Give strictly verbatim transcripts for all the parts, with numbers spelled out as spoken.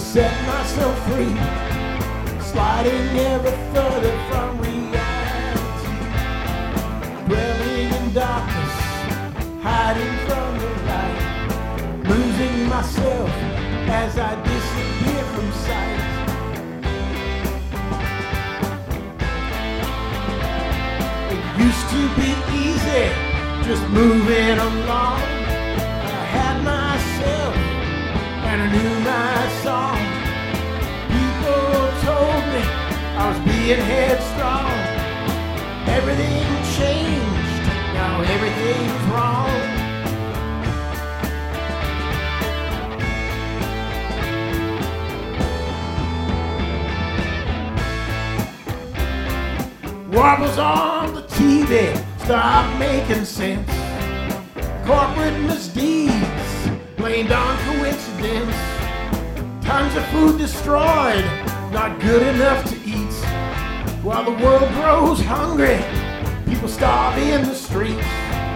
set myself free, sliding ever further from reality, dwelling in darkness, hiding from the light, losing myself as I disappear from sight. It used to be easy, just moving along. I had myself and I knew my song. People told me I was being headstrong. Everything changed, now everything's wrong. What was on the T V stopped making sense. Corporate misdeeds blamed on coincidence. Tons of food destroyed, not good enough to eat. While the world grows hungry, people starve in the streets.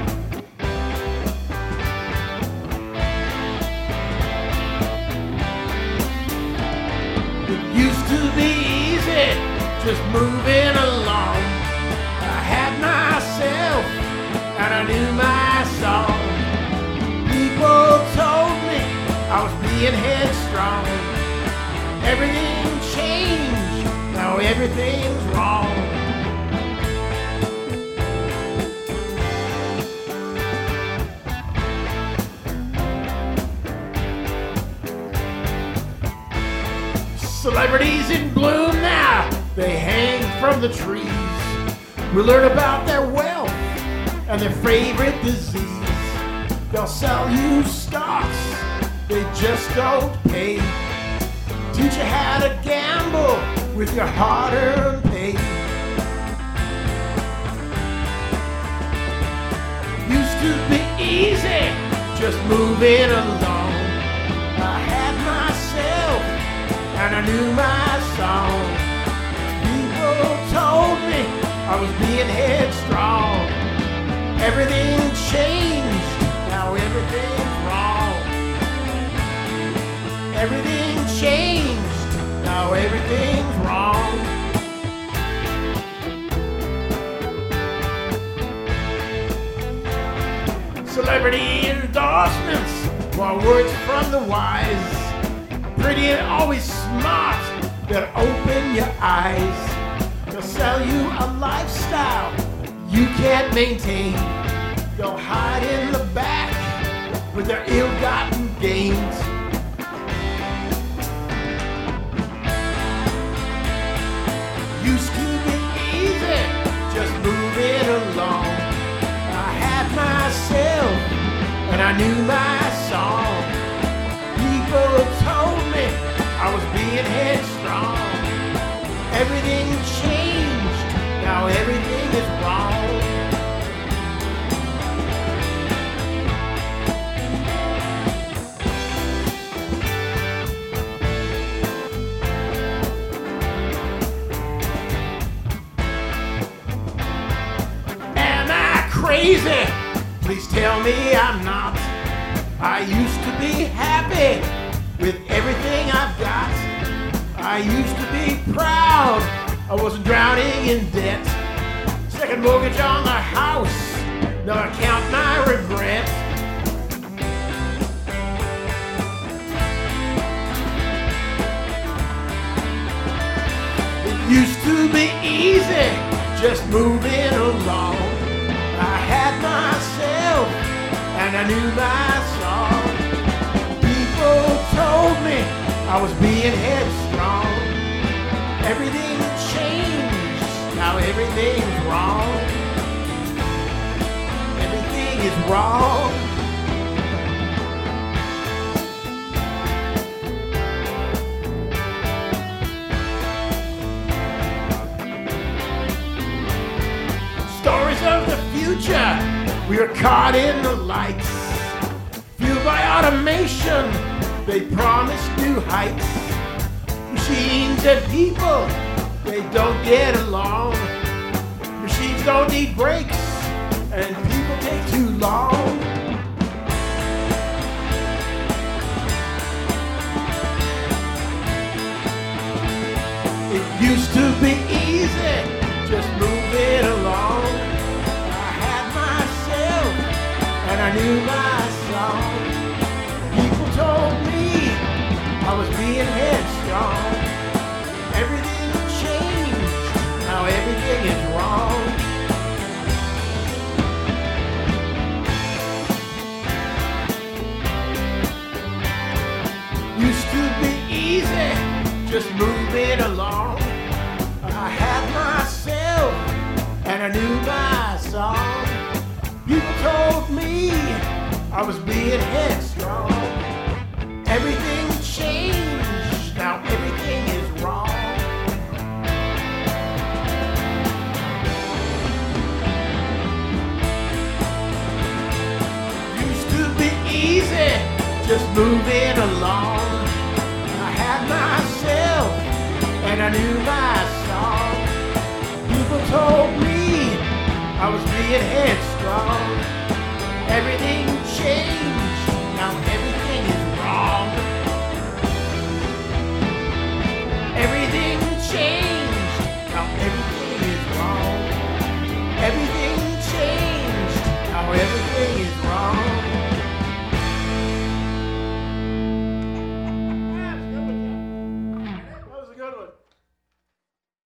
It used to be easy, just moving along. I had myself and I knew my song. People told me I was being headstrong. Everything changed, now everything's wrong. Celebrities in bloom now, they hang from the trees. We learn about their wealth and their favorite disease. They'll sell you stocks, they just don't pay. Teach you how to gamble with your hard-earned pay. Used to be easy, just moving along. I had myself and I knew my song. People told me I was being headstrong. Everything changed, now everything's wrong. Everything changed, now everything's wrong. Celebrity endorsements, more words from the wise. Pretty and always smart, better open your eyes. They'll sell you a lifestyle you can't maintain. They'll hide in the back with their ill-gotten gains. Used to be easy, just moving along. I had myself and I knew my song. People told me I was being headstrong. Everything changed, now everything is wrong. Am I crazy? Please tell me I'm not. I used to be happy with everything I've got. I used to be proud I wasn't drowning in debt. Second mortgage on the house, now I count my regrets. It used to be easy, just moving along. I had myself and I knew my song. People told me I was being headstrong. Everything changed, now everything's wrong. Everything is wrong. Stories of the future, we are caught in the lights. Fueled by automation, they promise new heights. Machines and people, they don't get along. Machines don't need brakes, and people take too long. Used to be easy, just move it along. I had myself and I knew my song. People told me I was being headstrong. Everything changed, now everything is wrong. Used to be easy, just move it along. I had myself and I knew my song. People told me I was being headstrong. Everything changed, now everything is wrong. Used to be easy, just move it along. I had myself and I knew my song. People told me I was being headstrong. Everything